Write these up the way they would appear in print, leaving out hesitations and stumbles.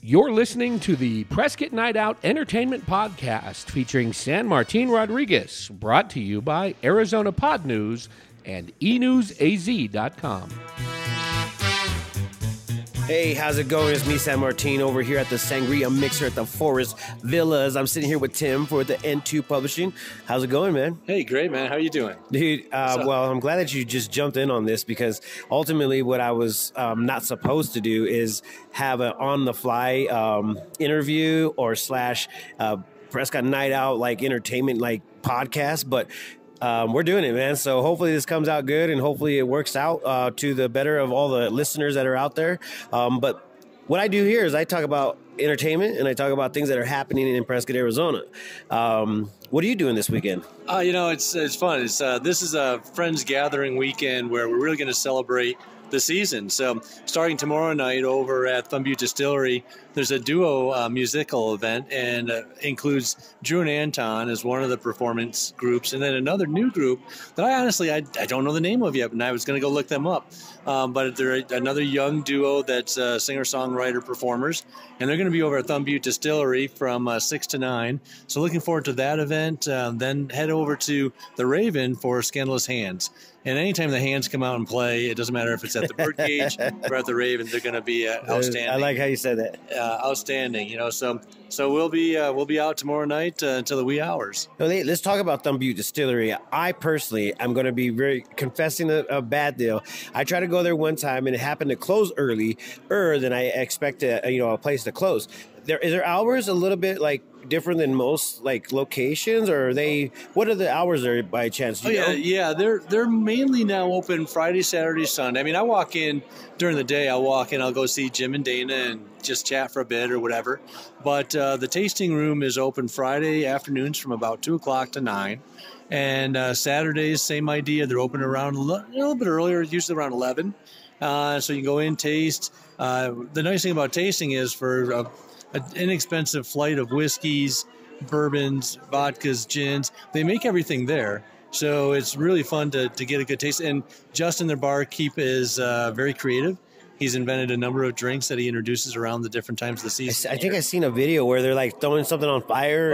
You're listening to the Prescott Night Out Entertainment Podcast featuring San Martin Rodriguez, brought to you by Arizona Pod News and enewsaz.com. Hey, how's it going? It's me, San Martin, over here at the Sangria Mixer at the Forest Villas. I'm sitting here with Tim for the N2 Publishing. How's it going, man? Hey, great, man. How are you doing? Dude, well, I'm glad that you just jumped in on this because ultimately what I was not supposed to do is have an on-the-fly interview or slash Prescott Night Out like entertainment like podcast, but we're doing it, man. So hopefully this comes out good and hopefully it works out to the better of all the listeners that are out there. But what I do here is I talk about entertainment and I talk about things that are happening in Prescott, Arizona. What are you doing this weekend? It's fun. This is a friends gathering weekend where we're really going to celebrate the season. So starting tomorrow night over at Thumb Butte Distillery, there's a duo musical event and includes Drew and Anton as one of the performance groups, and then another new group that I don't know the name of yet, and I was going to go look them up. But they're another young duo that's singer-songwriter performers, and they're going to be over at Thumb Butte Distillery from 6 to 9. So looking forward to that event. Then head over to the Raven for Scandalous Hands. And anytime the Hands come out and play, it doesn't matter if it's at the Birdcage or at the Raven, they're going to be outstanding. I like how you said that. Outstanding, So we'll be out tomorrow night until the wee hours. Let's talk about Thumb Butte Distillery. I personally am going to be confessing a bad deal. I tried to go there one time and it happened to close earlier than I expected. A place to close. Is their hours a little bit like different than most like locations, or are they? What are the hours there by chance? Yeah. They're mainly now open Friday, Saturday, Sunday. I mean, I walk in during the day. I'll go see Jim and Dana and just chat for a bit or whatever. But the tasting room is open Friday afternoons from about 2:00 to 9. And Saturdays, same idea. They're open around a little bit earlier, usually around 11. So you can go in, taste. The nice thing about tasting is for an inexpensive flight of whiskeys, bourbons, vodkas, gins. They make everything there. So it's really fun to get a good taste. And Justin, their barkeep, is very creative. He's invented a number of drinks that he introduces around the different times of the season. I think I've seen a video where they're like throwing something on fire.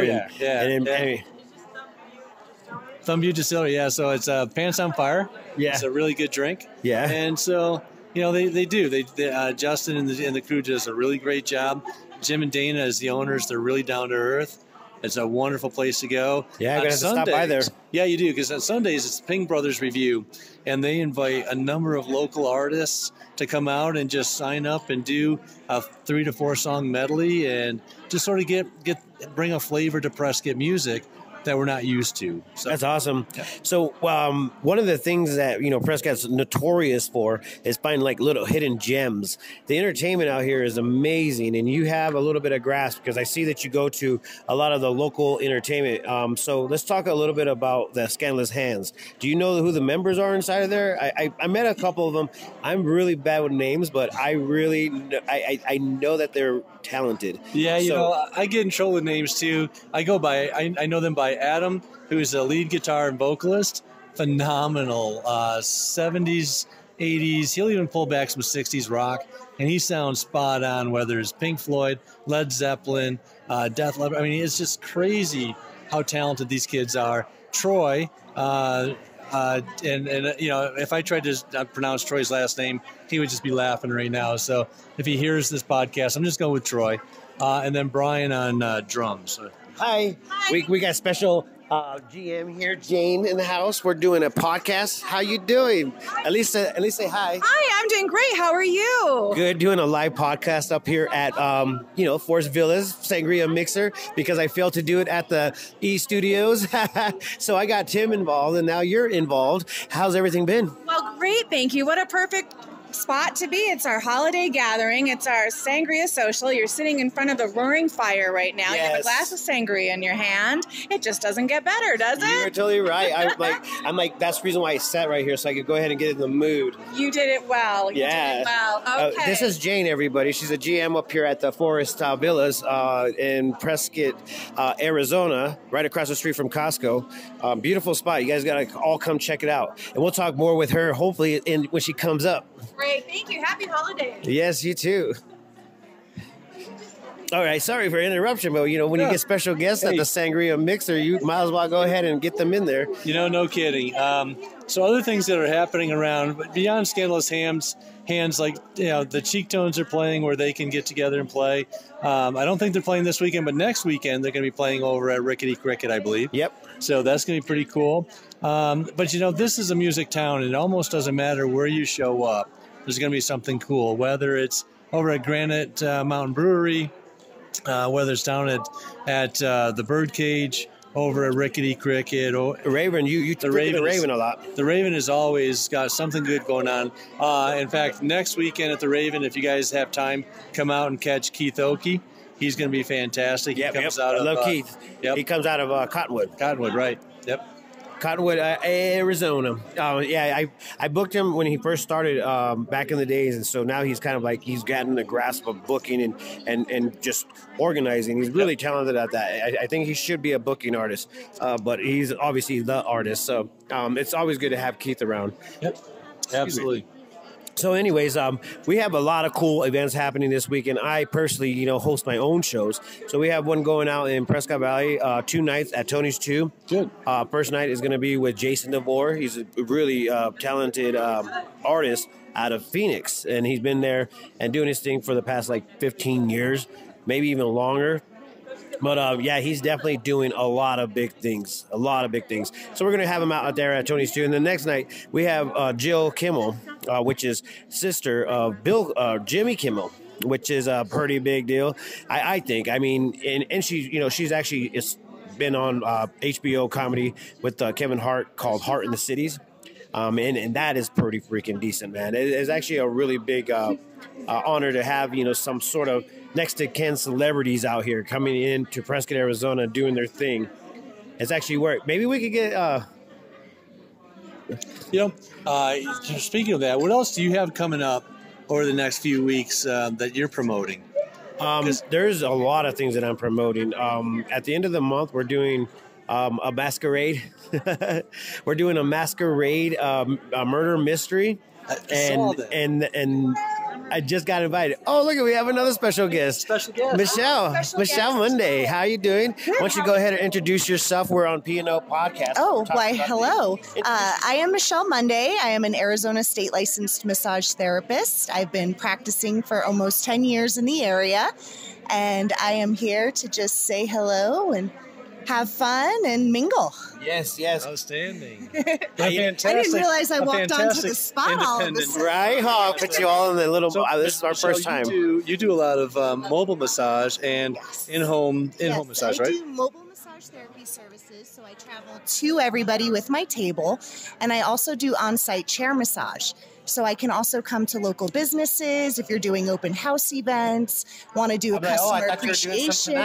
Thumb Butte Distillery, yeah. So it's Pants on Fire. Yeah. It's a really good drink. Yeah. And so, they do. Justin and the crew does a really great job. Jim and Dana as the owners, they're really down to earth. It's a wonderful place to go. Yeah, I'm going to have to stop by there. Yeah, you do, because on Sundays it's Ping Brothers Review, and they invite a number of local artists to come out and just sign up and do a 3 to 4 song medley and just sort of bring a flavor to Prescott music that we're not used to. So, that's awesome. Yeah. So one of the things that Prescott's notorious for is finding like little hidden gems. The entertainment out here is amazing, and you have a little bit of grasp because I see that you go to a lot of the local entertainment. So let's talk a little bit about the Scandalous Hands. Do you know who the members are inside of there? I met a couple of them. I'm really bad with names, but I know that they're talented. Yeah, I get in trouble with names too. I know them by Adam, who is a lead guitar and vocalist. Phenomenal 70s, 80s. He'll even pull back some 60s rock, and he sounds spot on, whether it's Pink Floyd, Led Zeppelin, Def Leppard. I mean, it's just crazy how talented these kids are. Troy, if I tried to pronounce Troy's last name, he would just be laughing right now. So if he hears this podcast, I'm just going with Troy. And then Brian on drums. Hi. We got special GM here, Jane, in the house. We're doing a podcast. How you doing? At least say hi. Hi, I'm doing great. How are you? Good. Doing a live podcast up here at Forest Villas Sangria Mixer because I failed to do it at the E Studios. So I got Tim involved, and now you're involved. How's everything been? Well, great. Thank you. What a perfect spot to be. It's our holiday gathering. It's our sangria social. You're sitting in front of the roaring fire right now. Yes. You have a glass of sangria in your hand. It just doesn't get better, does it? You're totally right. I'm like that's the reason why I sat right here so I could go ahead and get in the mood. You did it well. Okay. This is Jane, everybody. She's a GM up here at the Forest Villas in Prescott, Arizona, right across the street from Costco. Beautiful spot. You guys got to all come check it out. And we'll talk more with her, hopefully, when she comes up. Great. Thank you. Happy holidays. Yes, you too. All right, sorry for interruption, but when you get special guests at the Sangria Mixer, you might as well go ahead and get them in there. No kidding. So other things that are happening around, but beyond Scandalous Hands, like the Cheek Tones are playing where they can get together and play. I don't think they're playing this weekend, but next weekend they're going to be playing over at Rickety Cricket, I believe. Yep. So that's going to be pretty cool. But this is a music town, and it almost doesn't matter where you show up. There's going to be something cool, whether it's over at Granite Mountain Brewery, whether it's down at the Birdcage, over at Rickety Cricket. Raven, you the Raven a lot. The Raven has always got something good going on. In fact, next weekend at the Raven, if you guys have time, come out and catch Keith Oakey. He's going to be fantastic. Yep, he comes I love Keith. Yep. He comes out of Cottonwood. Cottonwood, right. Yep. Cottonwood, Arizona. I booked him when he first started back in the days, and so now he's kind of like he's gotten the grasp of booking and just organizing. He's really talented at that. I think he should be a booking artist, but he's obviously the artist. So it's always good to have Keith around. Yep, absolutely. So anyways, we have a lot of cool events happening this weekend. I personally, host my own shows. So we have one going out in Prescott Valley, 2 nights at Tony's 2. Good. First night is going to be with Jason DeVore. He's a really talented artist out of Phoenix. And he's been there and doing his thing for the past 15 years, maybe even longer. But, he's definitely doing a lot of big things. So we're going to have him out there at Tony's 2. And the next night, we have Jill Kimmel, which is sister of Jimmy Kimmel, which is a pretty big deal, I think. I mean, and she, she's actually been on HBO comedy with Kevin Hart called Heart in the Cities. And that is pretty freaking decent, man. It's actually a really big honor to have, some sort of next to kin celebrities out here coming in to Prescott, Arizona, doing their thing. It's actually work. Maybe we could get. Speaking of that, what else do you have coming up over the next few weeks that you're promoting? There's a lot of things that I'm promoting. At the end of the month, we're doing a masquerade. We're doing a masquerade, a murder mystery, and I just got invited. Oh, look, we have another special guest. Michelle Monday. How you doing? Why don't you go ahead and introduce yourself? We're on P&O Podcast. Oh, why, hello. I am Michelle Monday. I am an Arizona state licensed massage therapist. I've been practicing for almost 10 years in the area, and I am here to just say hello and have fun and mingle. Yes. Outstanding. I didn't realize I walked onto the spot all of a sudden. Right, put you all in the little. This is our Michelle, first time. You do a lot of mobile massage and in-home massage, right? I do mobile massage therapy services, so I travel to everybody with my table, and I also do on-site chair massage. So I can also come to local businesses if you're doing open house events, want to do a customer appreciation.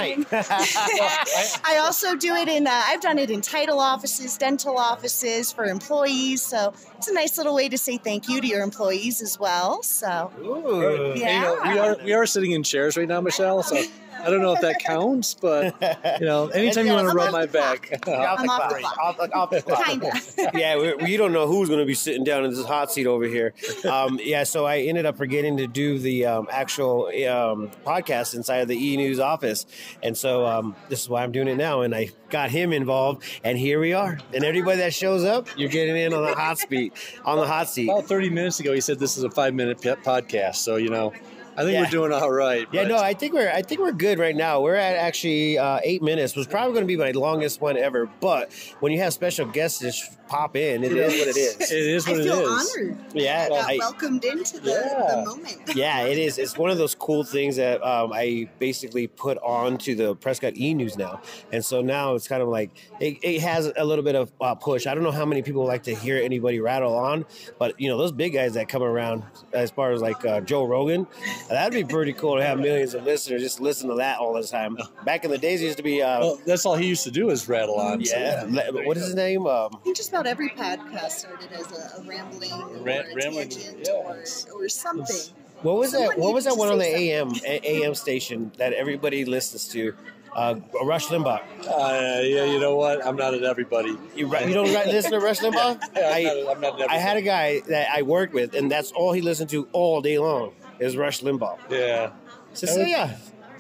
I also do it I've done it in title offices, dental offices for employees. So it's a nice little way to say thank you to your employees as well. So, yeah. We are sitting in chairs right now, Michelle. So I don't know if that counts, but anytime you want to rub my back, I'm off the clock. Kind of. Yeah, we don't know who's going to be sitting down in this hot seat over here. So I ended up forgetting to do the actual podcast inside of the E-News office, and so this is why I'm doing it now. And I got him involved, and here we are. And everybody that shows up, you're getting in on the hot seat. About 30 minutes ago, he said this is a 5-minute podcast, so I think we're doing all right. Yeah, no, I think we're good right now. We're at actually 8 minutes. It was probably going to be my longest one ever. But when you have special guests just pop in, it is what it is. It is what it is. I feel honored. Yeah, I got welcomed into the moment. Yeah, it is. It's one of those cool things that I basically put on to the Prescott E-News now, and so now it's kind of like it has a little bit of push. I don't know how many people like to hear anybody rattle on, but those big guys that come around, as far as like Joe Rogan. That'd be pretty cool to have millions of listeners just listen to that all the time. Back in the days, it used to be... that's all he used to do is rattle on. Yeah. So what is his name? I think just about every podcast started as a rambling or a tangent or something. What was that one on the AM station that everybody listens to? Rush Limbaugh. You know what? I'm not at everybody. You don't listen to Rush Limbaugh? I'm not at everybody. I had a guy that I worked with, and that's all he listened to all day long is Rush Limbaugh. Yeah. So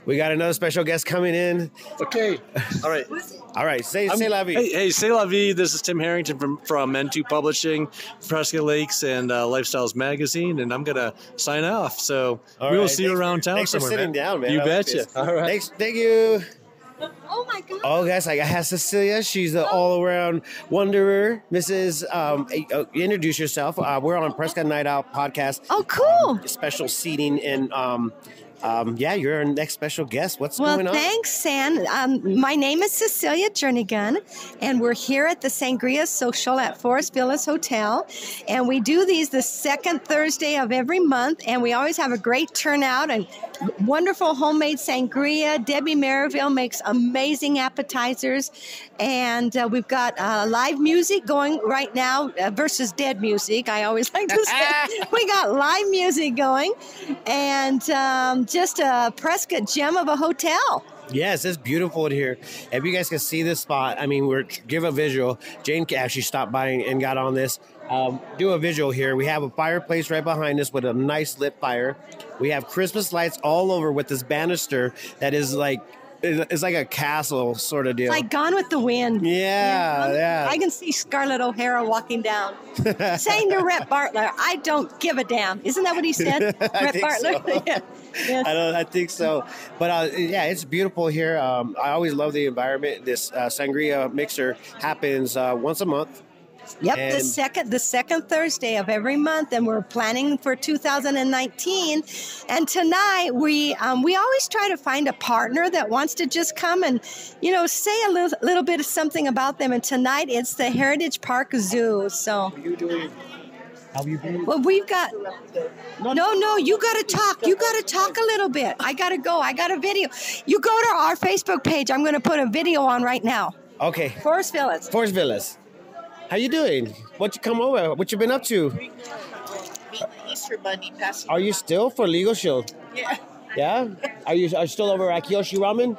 We got another special guest coming in. Okay. All right. All right. Say la vie. Hey, say la vie. This is Tim Harrington from N2 Publishing, Prescott Lakes, and Lifestyles Magazine, and I'm going to sign off. So we will see you around town somewhere. Thanks for sitting down, man. You I betcha. Like All right. Thank you. Oh my God. Oh, guys, I have Cecilia. She's the all-around wanderer. Mrs. Introduce yourself. We're on Prescott Night Out podcast. Oh, cool. Special seating and you're our next special guest. What's going on? Well, thanks, San. My name is Cecilia Jernigan, and we're here at the Sangria Social at Forest Villas Hotel. And we do these the second Thursday of every month, and we always have a great turnout and wonderful homemade sangria. Debbie Merivale makes amazing appetizers, and we've got live music going right now versus dead music. I always like to say we got live music going, and just a Prescott gem of a hotel. Yes, it's beautiful in here. If you guys can see this spot, I mean, give a visual. Jane actually stopped by and got on this. Do a visual here. We have a fireplace right behind us with a nice lit fire. We have Christmas lights all over with this banister that is like, it's like a castle sort of deal. Like Gone with the Wind. Yeah. I can see Scarlett O'Hara walking down, saying to Rhett Bartler, "I don't give a damn." Isn't that what he said? Rhett Bartler? So. Yeah. Yes. I think so. But it's beautiful here. I always love the environment. This sangria mixer happens once a month. Yep, And the second Thursday of every month, and we're planning for 2019. And tonight we always try to find a partner that wants to just come and say a little bit of something about them. And tonight it's the Heritage Park Zoo. So. How you been? Well, we've got. No, you got to talk. You got to talk a little bit. I got to go. I got a video. You go to our Facebook page. I'm going to put a video on right now. Okay. Forest Villas. How you doing? What you come over? What you been up to? Meeting the Easter Bunny passing. Are you still for Legal Shield? Yeah. Yeah? Are you still over at Kiyoshi Ramen?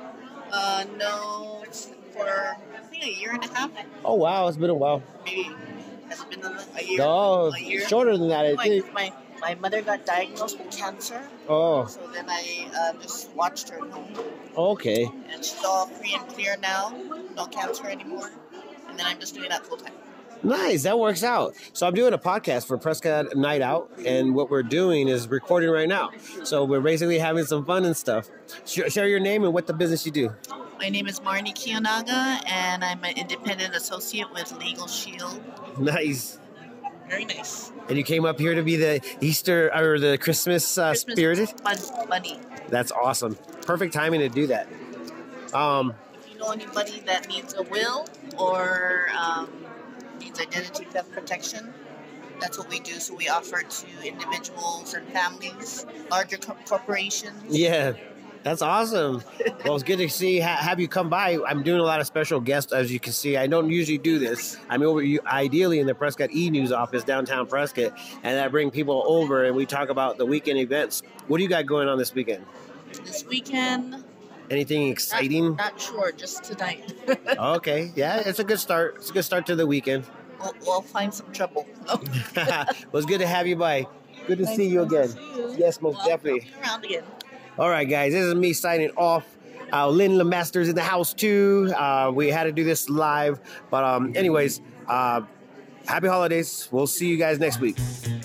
No, it's for I think a year and a half. Oh wow, it's been a while. Maybe has it been a year? No, a year. shorter than that, I think. My mother got diagnosed with cancer. Oh, So then I just watched her at home, okay. and she's all free and clear now. No cancer anymore. And then I'm just doing that full time. Nice, that works out. So I'm doing a podcast for Prescott Night Out, and what we're doing is recording right now. So we're basically having some fun and stuff. Share your name and what the business you do. My name is Marnie Kiyonaga, and I'm an independent associate with Legal Shield. Nice. Very nice. And you came up here to be the Easter or the Christmas spirited? Bunny. That's awesome. Perfect timing to do that. If you know anybody that needs a will or needs identity theft protection, that's what we do. So we offer to individuals and families, larger corporations. Yeah, that's awesome. Well, it's good to see. Have you come by? I'm doing a lot of special guests, as you can see. I don't usually do this. I'm ideally in the Prescott E-News office downtown Prescott, and I bring people over and we talk about the weekend events. What do you got going on this weekend? This weekend, Anything exciting? Not sure, just tonight. Okay, yeah, it's a good start. It's a good start to the weekend. We'll find some trouble. Well, it's good to have you by. Good to see you again. Yes, most definitely. I'll be around again. All right, guys, this is me signing off. Lynn Lemaster's in the house, too. We had to do this live. But anyways, happy holidays. We'll see you guys next week.